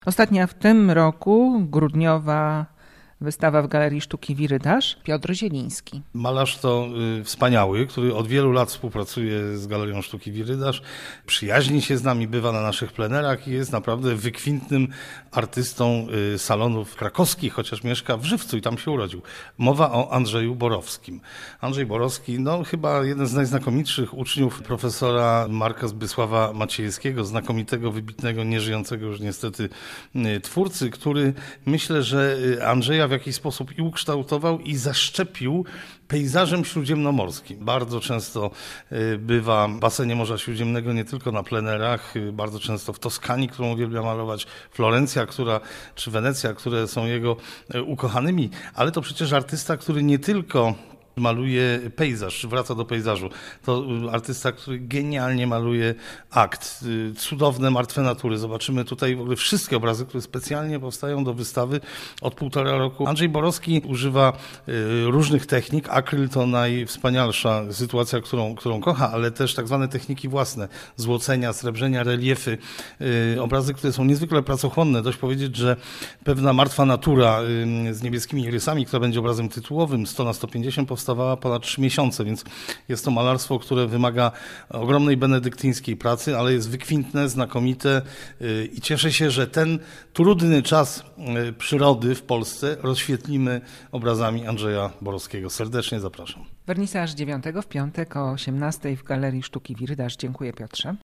Ostatnia w tym roku, grudniowa wystawa w Galerii Sztuki Wirydarz, Piotr Zieliński. Malarz to wspaniały, który od wielu lat współpracuje z Galerią Sztuki Wirydarz, przyjaźni się z nami, bywa na naszych plenerach i jest naprawdę wykwintnym artystą salonów krakowskich, chociaż mieszka w Żywcu i tam się urodził. Mowa o Andrzeju Borowskim. Andrzej Borowski, chyba jeden z najznakomitszych uczniów profesora Marka Zbysława Maciejewskiego, znakomitego, wybitnego, nieżyjącego już niestety twórcy, który myślę, że Andrzeja w jakiś sposób i ukształtował i zaszczepił pejzażem śródziemnomorskim. Bardzo często bywa w basenie Morza Śródziemnego, nie tylko na plenerach, bardzo często w Toskanii, którą uwielbia malować, Florencja, czy Wenecja, które są jego ukochanymi, ale to przecież artysta, który nie tylko maluje pejzaż, wraca do pejzażu. To artysta, który genialnie maluje akt. Cudowne, martwe natury. Zobaczymy tutaj w ogóle wszystkie obrazy, które specjalnie powstają do wystawy od 1,5 roku. Andrzej Borowski używa różnych technik. Akryl to najwspanialsza sytuacja, którą kocha, ale też tak zwane techniki własne. Złocenia, srebrzenia, reliefy. Obrazy, które są niezwykle pracochłonne. Dość powiedzieć, że pewna martwa natura z niebieskimi rysami, która będzie obrazem tytułowym 100×150 powstawała ponad 3 miesiące, więc jest to malarstwo, które wymaga ogromnej benedyktyńskiej pracy, ale jest wykwintne, znakomite i cieszę się, że ten trudny czas przyrody w Polsce rozświetlimy obrazami Andrzeja Borowskiego. Serdecznie zapraszam. Wernisaż 9 w piątek o 18 w Galerii Sztuki Wirydarz. Dziękuję, Piotrze.